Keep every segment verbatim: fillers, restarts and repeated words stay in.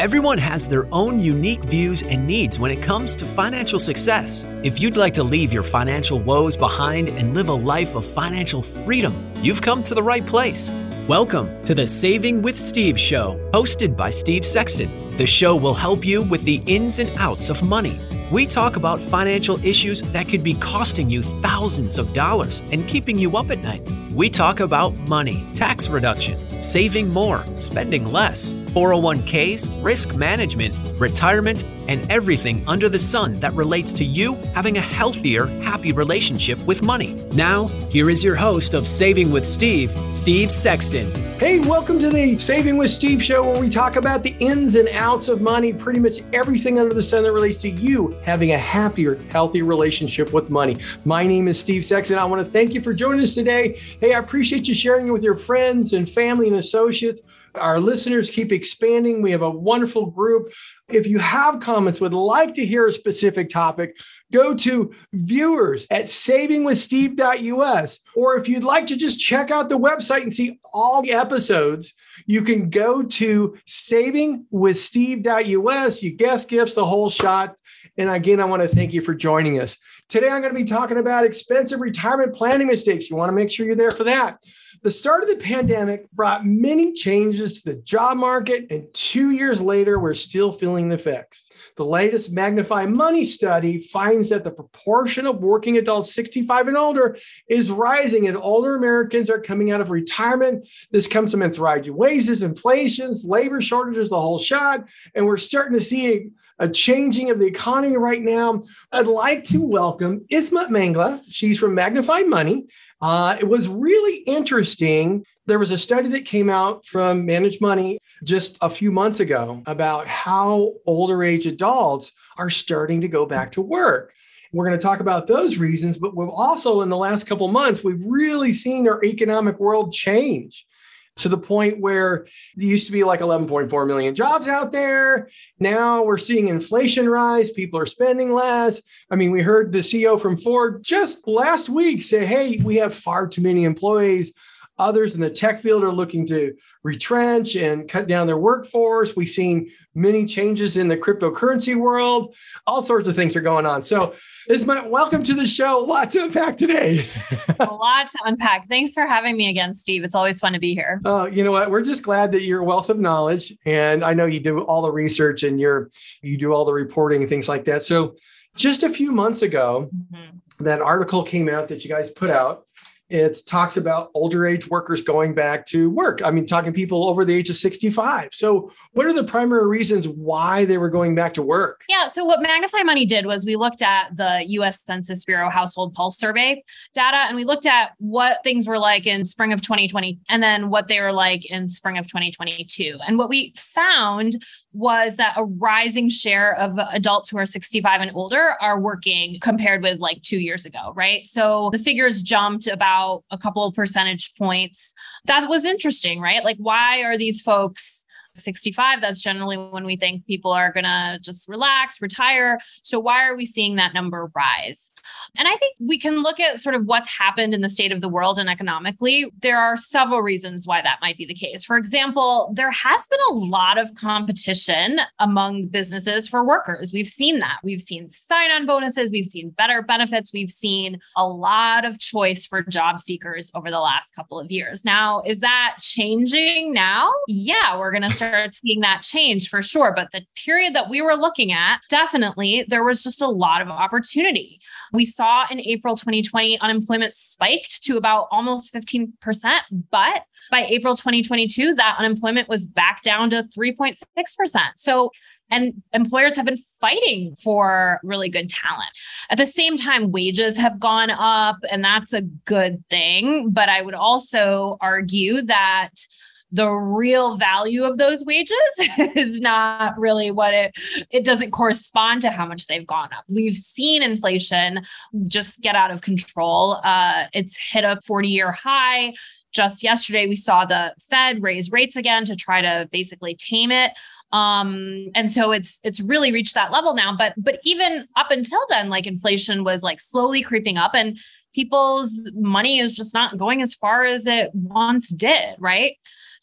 Everyone has their own unique views and needs when it comes to financial success. If you'd like to leave your financial woes behind and live a life of financial freedom, you've come to the right place. Welcome to the Saving with Steve show, hosted by Steve Sexton. The show will help you with the ins and outs of money. We talk about financial issues that could be costing you thousands of dollars and keeping you up at night. We talk about money, tax reduction, saving more, spending less, four oh one k's, risk management, retirement, and everything under the sun that relates to you having a healthier, happy relationship with money. Now, here is your host of Saving with Steve, Steve Sexton. Hey, welcome to the Saving with Steve show, where we talk about the ins and outs of money, pretty much everything under the sun that relates to you having a happier, healthy relationship with money. My name is Steve Sexton. I want to thank you for joining us today. Hey, I appreciate you sharing it with your friends and family and associates. Our listeners keep expanding. We have a wonderful group. If you have comments, would like to hear a specific topic, go to viewers at saving with steve dot u s. Or if you'd like to just check out the website and see all the episodes, you can go to saving with steve dot u s. You guest gifts, the whole shot. And again, I want to thank you for joining us. Today, I'm going to be talking about expensive retirement planning mistakes. You want to make sure you're there for that. The start of the pandemic brought many changes to the job market, and two years later, we're still feeling the effects. The latest Magnify Money study finds that the proportion of working adults sixty-five and older is rising, and older Americans are coming out of retirement. This comes from rising wages, inflations, labor shortages, the whole shot, and we're starting to see a a changing of the economy right now. I'd like to welcome Isma Mangla. She's from Magnify Money. Uh, it was really interesting. There was a study that came out from Manage Money just a few months ago about how older age adults are starting to go back to work. We're going to talk about those reasons, but we've also, in the last couple of months, we've really seen our economic world change to the point where there used to be like eleven point four million jobs out there. Now we're seeing inflation rise. People are spending less. I mean, we heard the C E O from Ford just last week say, hey, we have far too many employees. Others in the tech field are looking to retrench and cut down their workforce. We've seen many changes in the cryptocurrency world. All sorts of things are going on. So Isma, welcome to the show. A lot to unpack today. A lot to unpack. Thanks for having me again, Steve. It's always fun to be here. Oh, uh, you know what? We're just glad that you're a wealth of knowledge. And I know you do all the research and you're you do all the reporting and things like that. So just a few months ago, mm-hmm. that article came out that you guys put out. It talks about older age workers going back to work. I mean, talking people over the age of sixty-five. So what are the primary reasons why they were going back to work? Yeah. So what Magnify Money did was we looked at the U S Census Bureau Household Pulse Survey data, and we looked at what things were like in spring of twenty twenty and then what they were like in spring of twenty twenty-two. And what we found was that a rising share of adults who are sixty-five and older are working compared with like two years ago, right? So the figures jumped about a couple of percentage points. That was interesting, right? Like, why are these folks sixty-five? That's generally when we think people are going to just relax, retire. So why are we seeing that number rise? And I think we can look at sort of what's happened in the state of the world and economically. There are several reasons why that might be the case. For example, there has been a lot of competition among businesses for workers. We've seen that. We've seen sign-on bonuses. We've seen better benefits. We've seen a lot of choice for job seekers over the last couple of years. Now, is that changing now? Yeah, we're going to start seeing that change for sure. But the period that we were looking at, definitely, there was just a lot of opportunity. We saw in April twenty twenty, unemployment spiked to about almost fifteen percent. But by April twenty twenty-two, that unemployment was back down to three point six percent. So, and employers have been fighting for really good talent. At the same time, wages have gone up, and that's a good thing. But I would also argue that the real value of those wages is not really what it, it doesn't correspond to how much they've gone up. We've seen inflation just get out of control. Uh, it's hit a forty-year high. Just yesterday, we saw the Fed raise rates again to try to basically tame it. Um, and so it's it's really reached that level now. But but even up until then, like inflation was like slowly creeping up, and people's money is just not going as far as it once did, right?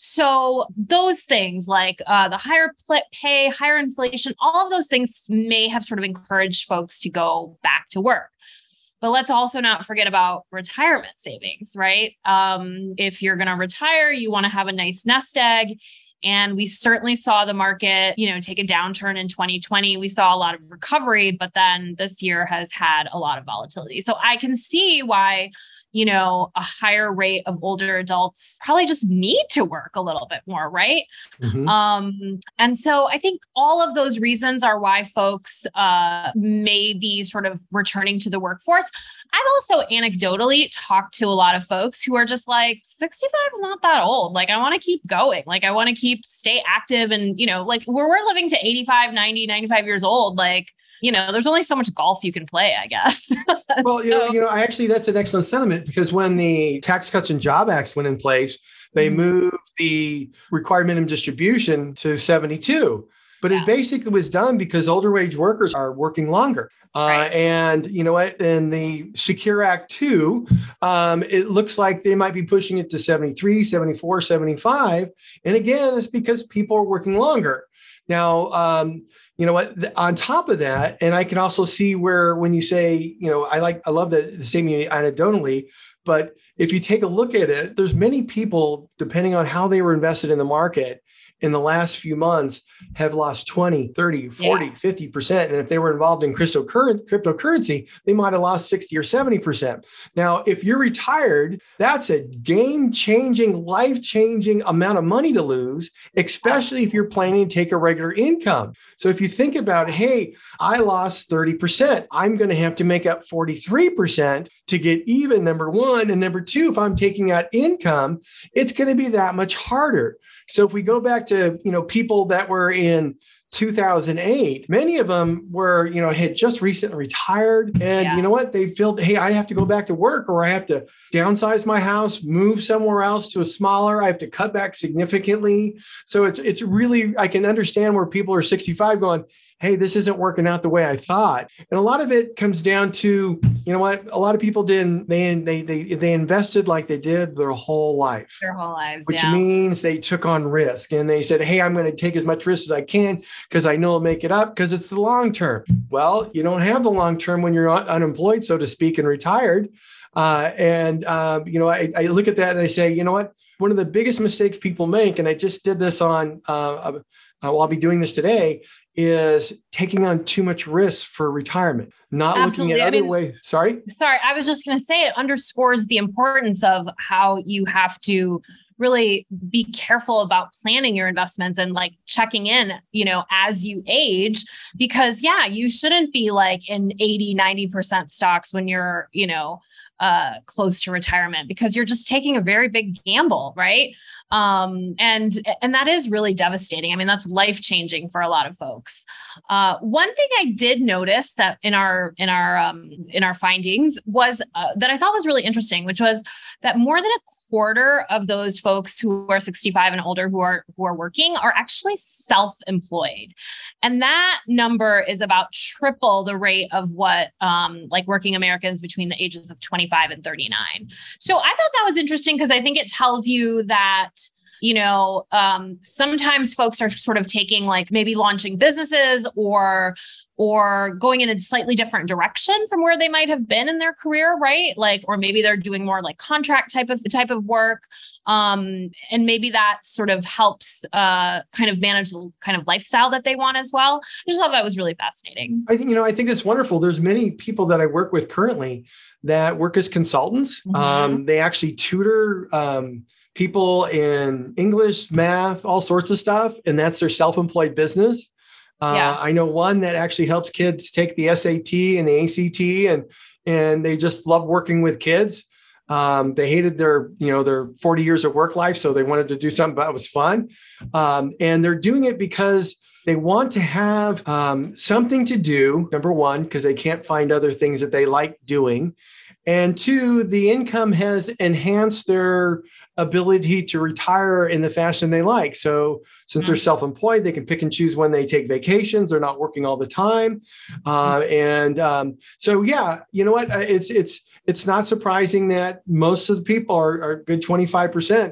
So those things like uh, the higher pay, higher inflation, all of those things may have sort of encouraged folks to go back to work. But let's also not forget about retirement savings, right? Um, if you're going to retire, you want to have a nice nest egg. And we certainly saw the market, you know, take a downturn in twenty twenty. We saw a lot of recovery, but then this year has had a lot of volatility. So I can see why, you know, a higher rate of older adults probably just need to work a little bit more, right? Mm-hmm. Um, and so I think all of those reasons are why folks uh, may be sort of returning to the workforce. I've also anecdotally talked to a lot of folks who are just like, sixty-five is not that old. Like, I want to keep going. Like, I want to keep stay active. And, you know, like where we're living to eighty-five, ninety, ninety-five years old, like, you know, there's only so much golf you can play, I guess. Well, so, you know, you know, I actually, that's an excellent sentiment, because when the Tax Cuts and Job Acts went in place, they mm-hmm. moved the required minimum distribution to seventy-two. But yeah. it basically was done because older wage workers are working longer. Uh, right. And you know what? In the Secure Act two, um, it looks like they might be pushing it to seventy-three, seventy-four, seventy-five. And again, it's because people are working longer. Now, um, you know what, on top of that, and I can also see where when you say, you know, I like, I love the, the statement anecdotally, but if you take a look at it, there's many people, depending on how they were invested in the market in the last few months, have lost twenty, thirty, forty, yeah. fifty percent. And if they were involved in cryptocurrency, they might have lost sixty or seventy percent. Now, if you're retired, that's a game-changing, life-changing amount of money to lose, especially if you're planning to take a regular income. So if you think about, hey, I lost thirty percent, I'm going to have to make up forty-three percent to get even, number one. And number two, if I'm taking out income, it's going to be that much harder. So if we go back to, you know, people that were in two thousand eight, many of them were, you know, had just recently retired. And yeah. you know what? They felt, hey, I have to go back to work, or I have to downsize my house, move somewhere else to a smaller, I have to cut back significantly. So it's, it's really, I can understand where people are sixty-five going, hey, this isn't working out the way I thought. And a lot of it comes down to, you know what, a lot of people didn't, they they they they invested like they did their whole life. Their whole lives, Which yeah. means they took on risk, and they said, hey, I'm going to take as much risk as I can because I know I'll make it up because it's the long term. Well, you don't have the long term when you're un- unemployed, so to speak, and retired. Uh, and, uh, you know, I, I look at that and I say, you know what, one of the biggest mistakes people make, and I just did this on, uh, uh, well, I'll be doing this today, is taking on too much risk for retirement, not Absolutely. looking at I other mean, ways. Sorry? Sorry, I was just going to say it underscores the importance of how you have to really be careful about planning your investments and like checking in, you know, as you age, because yeah, you shouldn't be like in eighty, ninety percent stocks when you're, you know, uh, close to retirement, because you're just taking a very big gamble, right? Um, and, and that is really devastating. I mean, that's life-changing for a lot of folks. Uh, one thing I did notice that in our, in our, um, in our findings was uh, that I thought was really interesting, which was that more than a quarter of those folks who are sixty-five and older who are, who are working are actually self-employed. And that number is about triple the rate of what, um, like working Americans between the ages of twenty-five and thirty-nine. So I thought that was interesting because I think it tells you that, you know, um, sometimes folks are sort of taking like maybe launching businesses or or going in a slightly different direction from where they might have been in their career, right? Like, or maybe they're doing more like contract type of type of work. Um, and maybe that sort of helps uh, kind of manage the kind of lifestyle that they want as well. I just thought that was really fascinating. I think, you know, I think it's wonderful. There's many people that I work with currently that work as consultants. Mm-hmm. Um, they actually tutor um, people in English, math, all sorts of stuff. And that's their self-employed business. Uh, yeah. I know one that actually helps kids take the S A T and the A C T, and and they just love working with kids. Um, they hated their, you know, their forty years of work life, so they wanted to do something that was fun. Um, and they're doing it because they want to have um, something to do, number one, because they can't find other things that they like doing. And two, the income has enhanced their ability to retire in the fashion they like. So since they're self-employed, they can pick and choose when they take vacations. They're not working all the time. Uh, and um, so, yeah, you know what? It's it's it's not surprising that most of the people are, are good twenty-five percent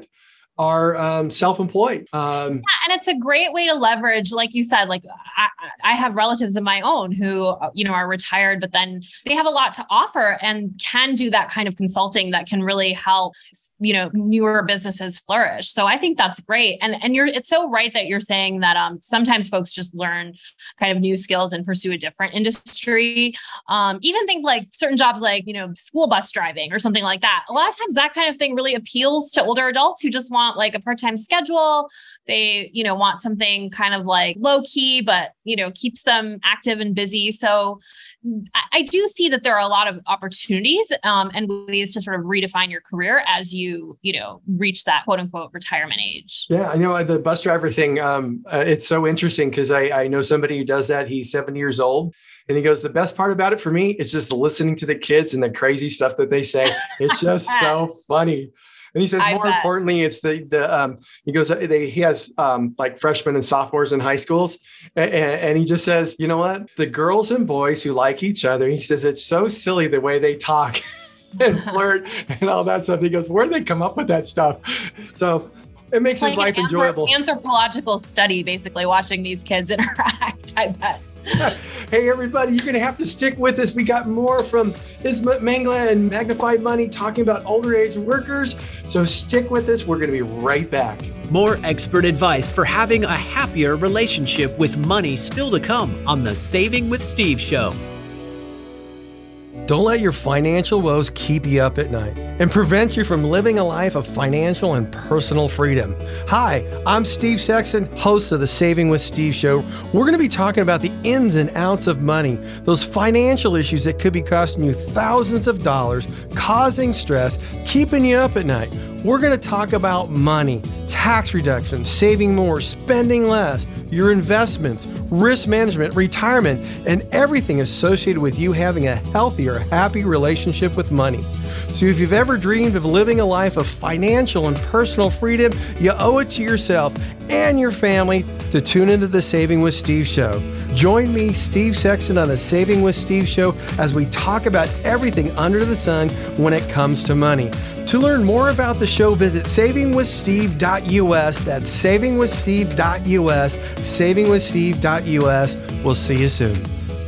are um, self-employed. Um, yeah, and it's a great way to leverage, like you said, like I, I have relatives of my own who, you know, are retired, but then they have a lot to offer and can do that kind of consulting that can really help, you know, newer businesses flourish. So I think that's great. And, and you're, it's so right that you're saying that um, sometimes folks just learn kind of new skills and pursue a different industry. Um, even things like certain jobs, like, you know, school bus driving or something like that. A lot of times that kind of thing really appeals to older adults who just want like a part-time schedule. They, you know, want something kind of like low key, but, you know, keeps them active and busy. So I, I do see that there are a lot of opportunities um, and ways to sort of redefine your career as you, you know, reach that quote unquote retirement age. Yeah, I know the bus driver thing. Um, uh, it's so interesting because I, I know somebody who does that. He's seventy years old. And he goes, the best part about it for me is just listening to the kids and the crazy stuff that they say. It's just so funny. And he says, I more bet. importantly, it's the, the, um, he goes, they, he has, um, like freshmen and sophomores in high schools. And, and he just says, you know what, the girls and boys who like each other, he says, it's so silly the way they talk and flirt and all that stuff. He goes, where do they come up with that stuff? So it makes like his life anthrop- enjoyable. Anthropological study, basically watching these kids interact, I bet. Hey, everybody, you're going to have to stick with us. We got more from Ismet Mengele and Magnified Money talking about older age workers. So stick with us. We're going to be right back. More expert advice for having a happier relationship with money still to come on the Saving with Steve show. Don't let your financial woes keep you up at night and prevent you from living a life of financial and personal freedom. Hi, I'm Steve Sexton, host of the Saving with Steve show. We're going to be talking about the ins and outs of money, those financial issues that could be costing you thousands of dollars, causing stress, keeping you up at night. We're going to talk about money, tax reduction, saving more, spending less, your investments, risk management, retirement, and everything associated with you having a healthier, happy relationship with money. So if you've ever dreamed of living a life of financial and personal freedom, you owe it to yourself and your family to tune into the Saving with Steve show. Join me, Steve Sexton, on the Saving with Steve show as we talk about everything under the sun when it comes to money. To learn more about the show, visit saving with steve dot u s. That's saving with steve dot u s, saving with steve dot u s. We'll see you soon.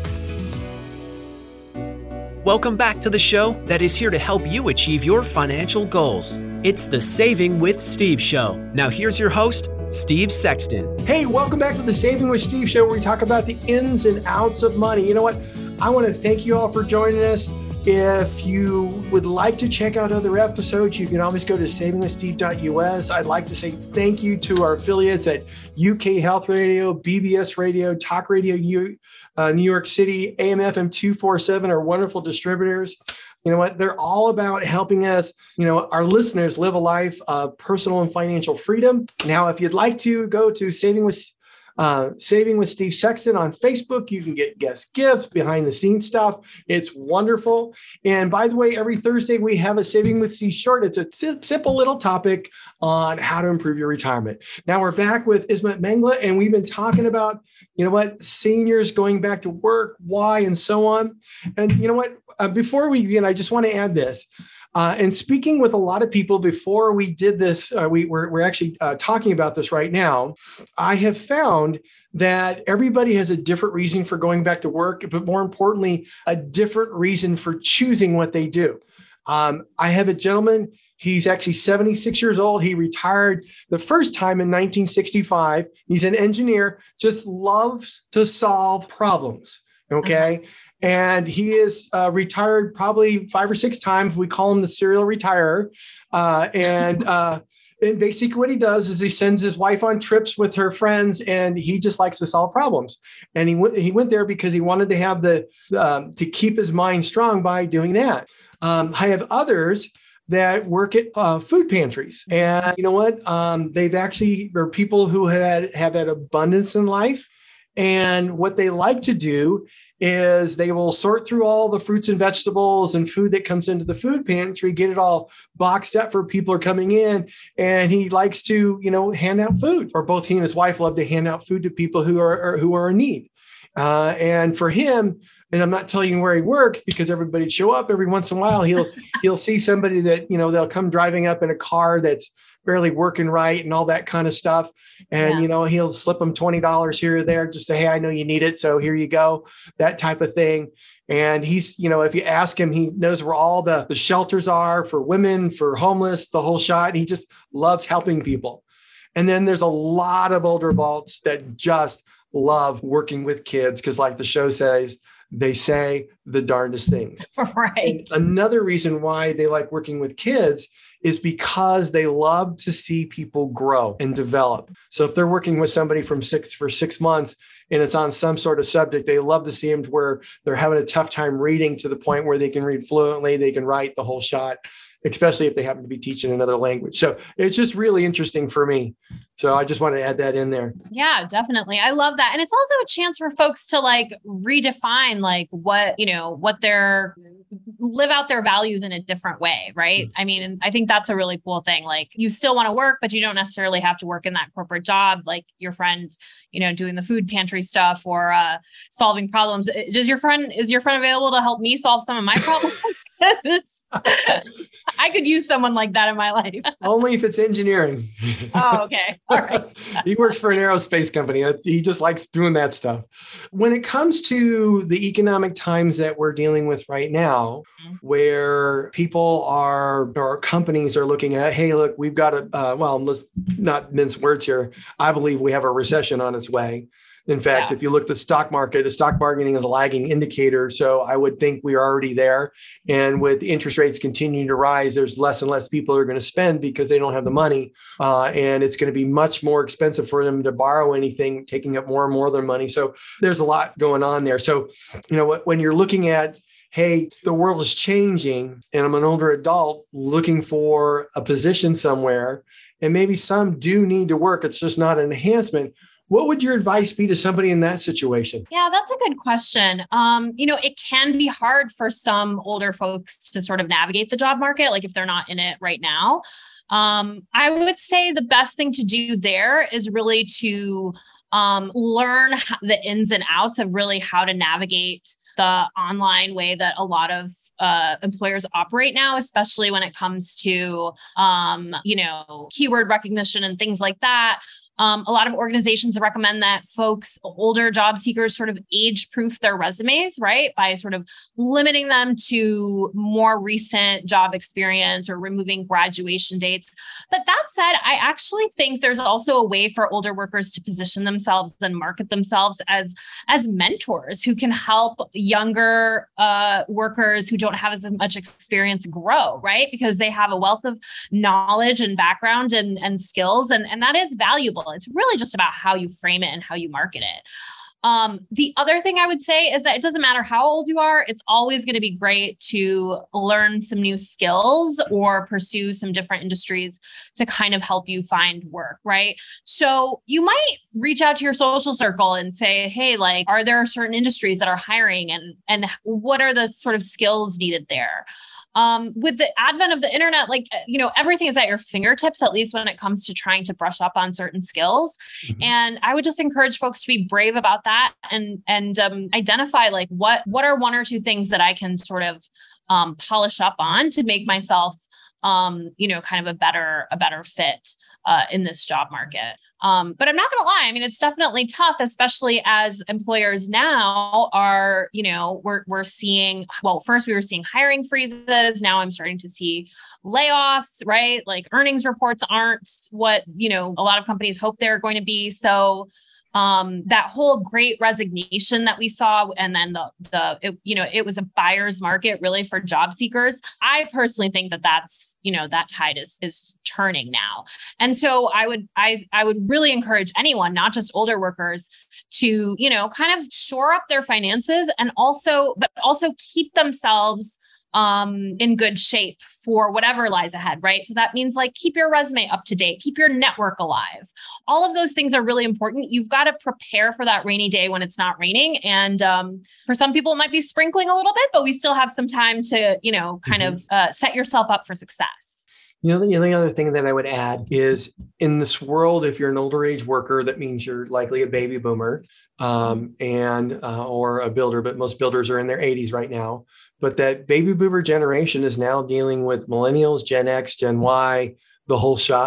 Welcome back to the show that is here to help you achieve your financial goals. It's the Saving with Steve show. Now here's your host, Steve Sexton. Hey, welcome back to the Saving with Steve show, where we talk about the ins and outs of money. You know what? I want to thank you all for joining us. If you would like to check out other episodes, you can always go to saving with steve dot u s. I'd like to say thank you to our affiliates at U K Health Radio, B B S Radio, Talk Radio U, uh, New York City, A M F M two forty-seven, our wonderful distributors. You know what? They're all about helping us, you know, our listeners live a life of personal and financial freedom. Now, if you'd like to go to Saving with Uh, Saving with Steve Sexton on Facebook, you can get guest gifts, behind the scenes stuff. It's wonderful. And by the way, every Thursday we have a Saving with Steve short. It's a t- simple little topic on how to improve your retirement. Now we're back with Ismet Mengele, and we've been talking about, you know what, seniors going back to work, why, and so on. And you know what, uh, before we begin, I just want to add this. Uh, and speaking with a lot of people before we did this, uh, we, we're, we're actually uh, talking about this right now. I have found that everybody has a different reason for going back to work, but more importantly, a different reason for choosing what they do. Um, I have a gentleman, he's actually seventy-six years old. He retired the first time in nineteen sixty-five. He's an engineer, just loves to solve problems. Okay. Mm-hmm. And he is uh, retired probably five or six times. We call him the serial retirer. Uh, and, uh, and basically what he does is he sends his wife on trips with her friends, and he just likes to solve problems. And he, w- he went there because he wanted to have the, um, to keep his mind strong by doing that. Um, I have others that work at uh, food pantries. And you know what? Um, they've actually, are people who had, have had abundance in life. And what they like to do is they will sort through all the fruits and vegetables and food that comes into the food pantry, get it all boxed up for people who are coming in. And he likes to, you know, hand out food, or both he and his wife love to hand out food to people who are, are who are in need. Uh, and for him, and I'm not telling you where he works because everybody'd show up every once in a while. He'll, he'll see somebody that, you know, they'll come driving up in a car that's barely working right and all that kind of stuff. And, Yeah. you know, he'll slip them twenty dollars here or there, just say, hey, I know you need it, so here you go, that type of thing. And he's, you know, if you ask him, he knows where all the, the shelters are for women, for homeless, the whole shot. He just loves helping people. And then there's a lot of older adults that just love working with kids because, like the show says, they say the darndest things. Right. And another reason why they like working with kids is because they love to see people grow and develop. So if they're working with somebody from six for six months and it's on some sort of subject, they love to see them to where they're having a tough time reading to the point where they can read fluently, they can write the whole shot, especially if they happen to be teaching another language. So it's just really interesting for me. So I just wanted to add that in there. Yeah, definitely. I love that. And it's also a chance for folks to like redefine like what, you know, what their live out their values in a different way. Right. Mm-hmm. I mean, I think that's a really cool thing. Like you still want to work, but you don't necessarily have to work in that corporate job. Like your friend, you know, doing the food pantry stuff or uh, solving problems. Does your friend, is your friend available to help me solve some of my problems? I could use someone like that in my life. Only if it's engineering. Oh, okay. All right. He works for an aerospace company. He just likes doing that stuff. When it comes to the economic times that we're dealing with right now, mm-hmm. where people are, or companies are looking at, hey, look, we've got a, uh, well, let's not mince words here. I believe we have a recession on its way. In fact, yeah. if you look at the stock market, the stock marketing is a lagging indicator. So I would think we're already there. And with interest rates continuing to rise, there's less and less people are going to spend because they don't have the money. Uh, and it's going to be much more expensive for them to borrow anything, taking up more and more of their money. So there's a lot going on there. So, you know, when you're looking at, hey, the world is changing and I'm an older adult looking for a position somewhere, and maybe some do need to work, it's just not an enhancement. What would your advice be to somebody in that situation? Yeah, that's a good question. Um, you know, it can be hard for some older folks to sort of navigate the job market, like if they're not in it right now. Um, I would say the best thing to do there is really to um, learn the ins and outs of really how to navigate the online way that a lot of uh, employers operate now, especially when it comes to, um, you know, keyword recognition and things like that. Um, a lot of organizations recommend that folks, older job seekers, sort of age-proof their resumes, right? By sort of limiting them to more recent job experience or removing graduation dates. But that said, I actually think there's also a way for older workers to position themselves and market themselves as, as mentors who can help younger uh, workers who don't have as much experience grow, right? Because they have a wealth of knowledge and background and, and skills, and, and that is valuable. It's really just about how you frame it and how you market it. Um, the other thing I would say is that it doesn't matter how old you are. It's always going to be great to learn some new skills or pursue some different industries to kind of help you find work, right? So you might reach out to your social circle and say, hey, like, are there certain industries that are hiring, and, and what are the sort of skills needed there? Um, with the advent of the internet, like, you know, everything is at your fingertips, at least when it comes to trying to brush up on certain skills. Mm-hmm. And I would just encourage folks to be brave about that and, and, um, identify like what, what are one or two things that I can sort of, um, polish up on to make myself, um, you know, kind of a better, a better fit, uh, in this job market. Um, but I'm not going to lie. I mean, it's definitely tough, especially as employers now are, you know, we're, we're seeing, well, first we were seeing hiring freezes. Now I'm starting to see layoffs, right? Like earnings reports aren't what, you know, a lot of companies hope they're going to be. So um, that whole great resignation that we saw, and then the, the, it, you know, it was a buyer's market really for job seekers. I personally think that that's, you know, that tide is, is turning now. And so I would, I, I would really encourage anyone, not just older workers, to, you know, kind of shore up their finances and also, but also keep themselves um, in good shape for whatever lies ahead, right? So that means like, keep your resume up to date, keep your network alive. All of those things are really important. You've got to prepare for that rainy day when it's not raining. And um, for some people, it might be sprinkling a little bit, but we still have some time to, you know, kind mm-hmm. of uh, set yourself up for success. You know, the only other thing that I would add is in this world, if you're an older age worker, that means you're likely a baby boomer um, and uh, or a builder, but most builders are in their eighties right now. But that baby boomer generation is now dealing with millennials, Gen X, Gen Y, the whole shot.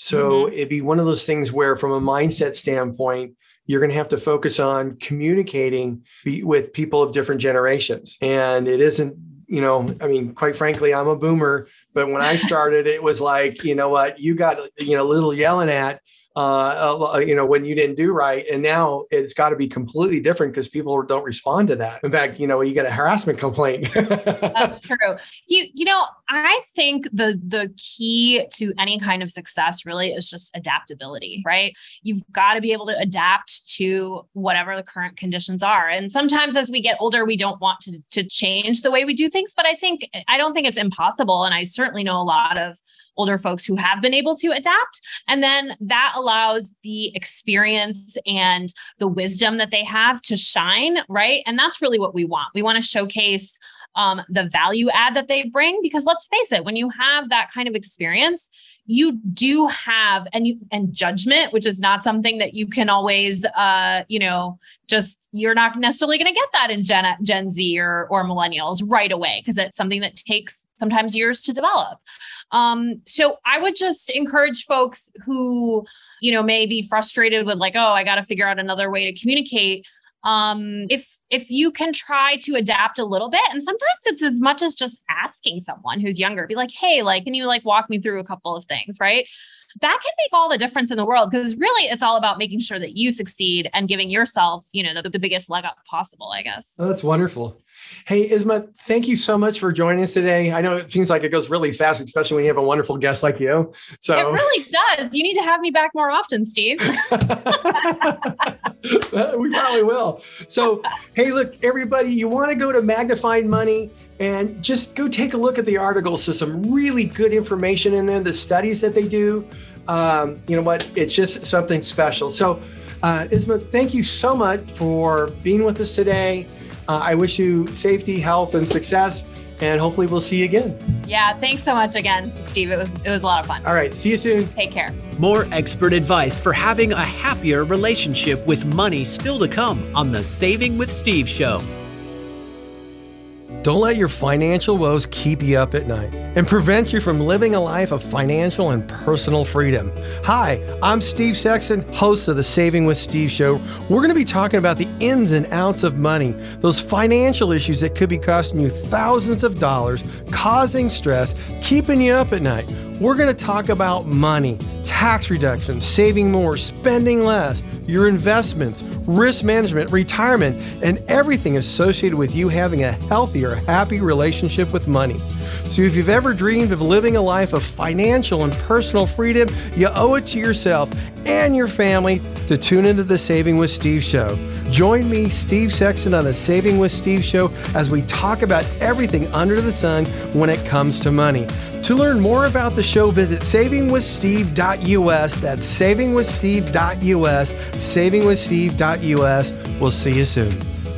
So Mm-hmm. it'd be one of those things where from a mindset standpoint, you're going to have to focus on communicating be, with people of different generations. And it isn't, you know, I mean, quite frankly, I'm a boomer, but when I started, it was like, you know what, you got, you know, a little yelling at, uh, uh, you know, when you didn't do right. And now it's got to be completely different because people don't respond to that. In fact, you know, you get a harassment complaint. That's true. You, you know, I think the, the key to any kind of success really is just adaptability, right? You've got to be able to adapt to whatever the current conditions are. And sometimes as we get older, we don't want to, to change the way we do things, but I think, I don't think it's impossible. And I certainly know a lot of older folks who have been able to adapt. And then that allows the experience and the wisdom that they have to shine, right? And that's really what we want. We want to showcase um, the value add that they bring, because let's face it, when you have that kind of experience, you do have, and you, and judgment, which is not something that you can always, uh, you know, just, you're not necessarily going to get that in Gen, Gen Z or, or millennials right away, because it's something that takes sometimes years to develop. Um, so I would just encourage folks who, you know, may be frustrated with like, oh, I got to figure out another way to communicate. Um, if, if you can try to adapt a little bit, and sometimes it's as much as just asking someone who's younger, be like, hey, like, can you like walk me through a couple of things, right? That can make all the difference in the world, because really it's all about making sure that you succeed and giving yourself, you know, the, the biggest leg up possible, I guess. Oh, that's wonderful. Hey, Isma, thank you so much for joining us today. I know it seems like it goes really fast, especially when you have a wonderful guest like you. So it really does. You need to have me back more often, Steve. We probably will. So, hey, look, everybody, you want to go to Magnified Money and just go take a look at the articles. So some really good information in there, the studies that they do. Um, you know what? It's just something special. So, uh, Isma, thank you so much for being with us today. Uh, I wish you safety, health, and success, and hopefully we'll see you again. Yeah, thanks so much again, Steve. It was it was a lot of fun. All right, see you soon. Take care. More expert advice for having a happier relationship with money still to come on the Saving with Steve show. Don't let your financial woes keep you up at night and prevent you from living a life of financial and personal freedom. Hi, I'm Steve Sexton, host of the Saving with Steve show. We're going to be talking about the ins and outs of money, those financial issues that could be costing you thousands of dollars, causing stress, keeping you up at night. We're going to talk about money, tax reductions, saving more, spending less, your investments, risk management, retirement, and everything associated with you having a healthier, happy relationship with money. So if you've ever dreamed of living a life of financial and personal freedom, you owe it to yourself and your family to tune into the Saving with Steve show. Join me, Steve Sexton, on the Saving with Steve show as we talk about everything under the sun when it comes to money. To learn more about the show, visit saving with steve dot U S. That's saving with steve dot U S, saving with steve dot U S. We'll see you soon.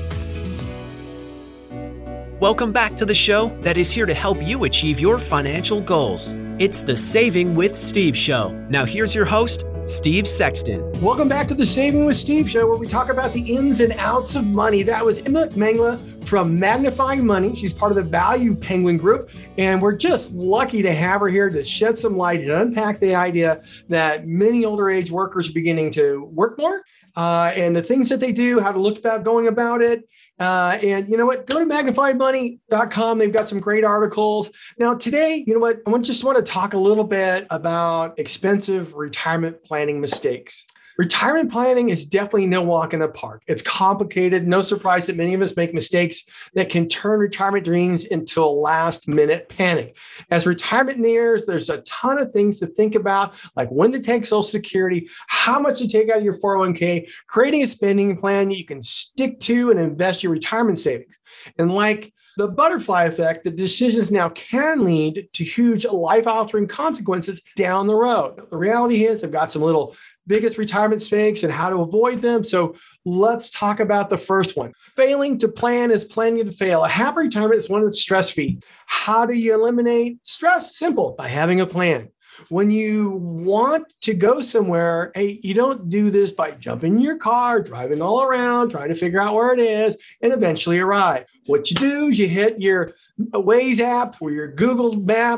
Welcome back to the show that is here to help you achieve your financial goals. It's the Saving with Steve show. Now here's your host, Steve Sexton. Welcome back to the Saving with Steve show, where we talk about the ins and outs of money. That was Emma Mangla from Magnifying Money. She's part of the Value Penguin Group, and we're just lucky to have her here to shed some light and unpack the idea that many older age workers are beginning to work more, uh, and the things that they do, how to look about going about it. Uh, and you know what? Go to magnified money dot com. They've got some great articles. Now today, you know what? I just want to talk a little bit about expensive retirement planning mistakes. Retirement planning is definitely no walk in the park. It's complicated. No surprise that many of us make mistakes that can turn retirement dreams into a last minute panic. As retirement nears, there's a ton of things to think about, like when to take Social Security, how much to take out of your four oh one k, creating a spending plan you can stick to and invest your retirement savings. And like the butterfly effect, the decisions now can lead to huge life-altering consequences down the road. The reality is I've got some little biggest retirement mistakes and how to avoid them. So let's talk about the first one. Failing to plan is planning to fail. A happy retirement is one that's stress-free. How do you eliminate stress? Simple, by having a plan. When you want to go somewhere, hey, you don't do this by jumping in your car, driving all around, trying to figure out where it is, and eventually arrive. What you do is you hit your Waze app or your Google Maps,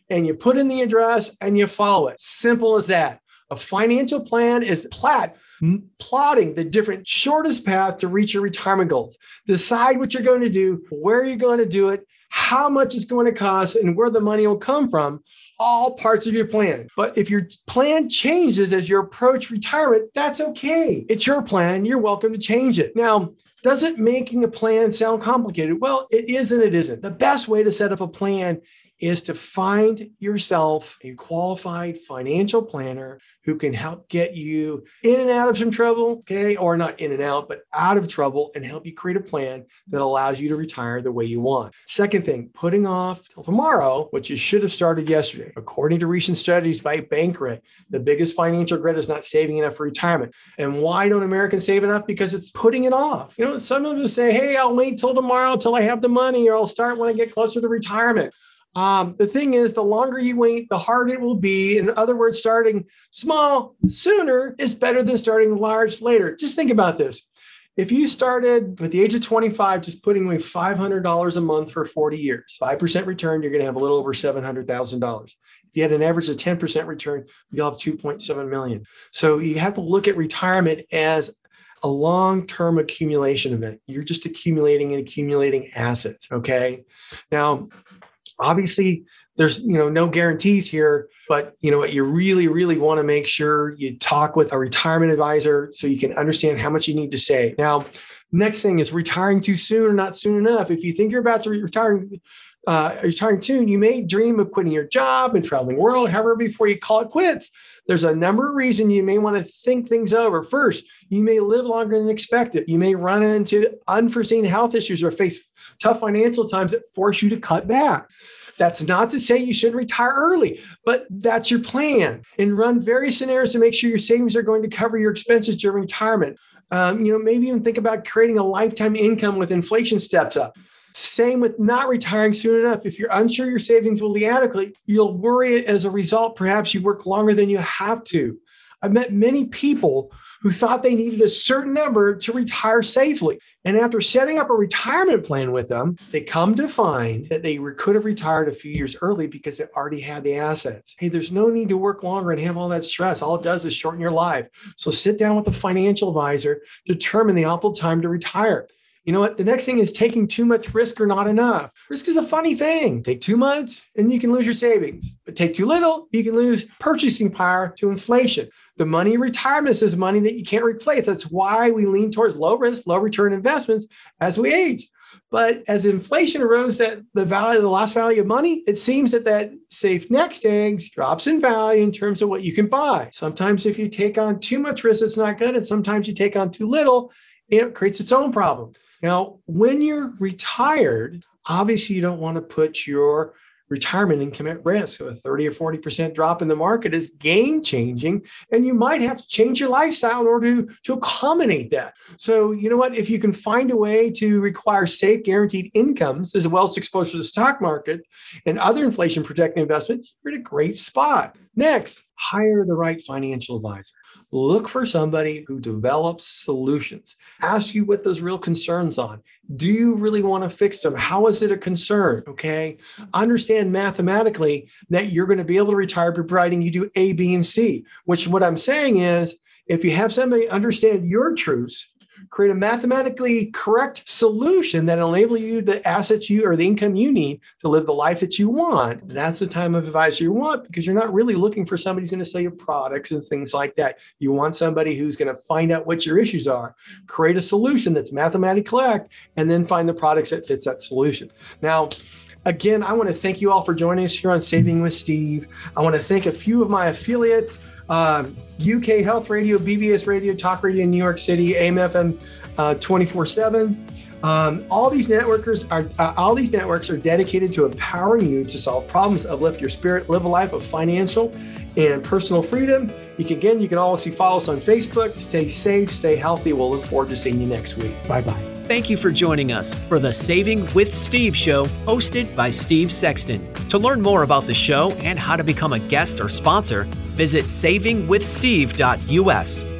and you put in the address and you follow it. Simple as that. A financial plan is plat, plotting the different shortest path to reach your retirement goals. Decide what you're going to do, where you're going to do it, how much it's going to cost, and where the money will come from, all parts of your plan. But if your plan changes as you approach retirement, that's okay. It's your plan. You're welcome to change it. Now, does it making a plan sound complicated? Well, it is and it isn't. The best way to set up a plan is to find yourself a qualified financial planner who can help get you in and out of some trouble, okay? Or not in and out, but out of trouble, and help you create a plan that allows you to retire the way you want. Second thing, putting off till tomorrow, what you should have started yesterday. According to recent studies by Bankrate, the biggest financial regret is not saving enough for retirement. And why don't Americans save enough? Because it's putting it off. You know, some of us say, hey, I'll wait till tomorrow till I have the money, or I'll start when I get closer to retirement. Um, the thing is, the longer you wait, the harder it will be. In other words, starting small sooner is better than starting large later. Just think about this. If you started at the age of twenty-five, just putting away five hundred dollars a month for forty years, five percent return, you're going to have a little over seven hundred thousand dollars. If you had an average of ten percent return, you'll have two point seven million dollars. So you have to look at retirement as a long-term accumulation event. You're just accumulating and accumulating assets, okay? Now, obviously, there's, you know, no guarantees here, but you know what, you really, really want to make sure you talk with a retirement advisor so you can understand how much you need to save. Now, next thing is retiring too soon or not soon enough. If you think you're about to retire, uh, retiring soon, you may dream of quitting your job and traveling the world. However, before you call it quits, there's a number of reasons you may want to think things over. First, you may live longer than expected. You may run into unforeseen health issues or face tough financial times that force you to cut back. That's not to say you should retire early, but that's your plan. And run various scenarios to make sure your savings are going to cover your expenses during retirement. Um, you know, maybe even think about creating a lifetime income with inflation steps up. Same with not retiring soon enough. If you're unsure your savings will be adequate, you'll worry as a result. Perhaps you work longer than you have to. I've met many people who thought they needed a certain number to retire safely. And after setting up a retirement plan with them, they come to find that they could have retired a few years early because they already had the assets. Hey, there's no need to work longer and have all that stress. All it does is shorten your life. So sit down with a financial advisor, determine the optimal time to retire. You know what? The next thing is taking too much risk or not enough. Risk is a funny thing. Take too much and you can lose your savings. But take too little, you can lose purchasing power to inflation. The money in retirement is money that you can't replace. That's why we lean towards low risk, low return investments as we age. But as inflation erodes that the value, the lost value of money, it seems that that safe next egg drops in value in terms of what you can buy. Sometimes if you take on too much risk, it's not good. And sometimes you take on too little, it creates its own problem. Now, when you're retired, obviously you don't want to put your retirement income at risk. So a thirty or forty percent drop in the market is game changing, and you might have to change your lifestyle in order to, to accommodate that. So, you know what? If you can find a way to require safe, guaranteed incomes as well as exposure to the stock market and other inflation protecting investments, you're in a great spot. Next, hire the right financial advisor. Look for somebody who develops solutions. Ask you what those real concerns are. Do you really want to fix them? How is it a concern? Okay. Understand mathematically that you're going to be able to retire providing you do A, B, and C, which what I'm saying is if you have somebody understand your truths, create a mathematically correct solution that will enable you the assets you or the income you need to live the life that you want. That's the time of advisor you want, because you're not really looking for somebody who's going to sell you products and things like that. You want somebody who's going to find out what your issues are, create a solution that's mathematically correct, and then find the products that fits that solution. Now, again, I want to thank you all for joining us here on Saving with Steve. I want to thank a few of my affiliates, um, U K Health Radio, B B S Radio, Talk Radio in New York City, A M F M uh, twenty-four seven. Um, all these networkers are uh, all these networks are dedicated to empowering you to solve problems, uplift your spirit, live a life of financial and personal freedom. You can again, you can also follow us on Facebook. Stay safe, stay healthy. We'll look forward to seeing you next week. Bye bye. Thank you for joining us for the Saving with Steve show, hosted by Steve Sexton. To learn more about the show and how to become a guest or sponsor, visit saving with steve dot U S.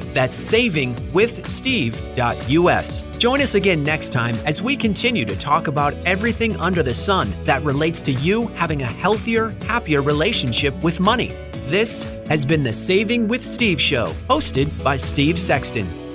That's saving with steve dot U S. Join us again next time as we continue to talk about everything under the sun that relates to you having a healthier, happier relationship with money. This has been the Saving with Steve Show, hosted by Steve Sexton.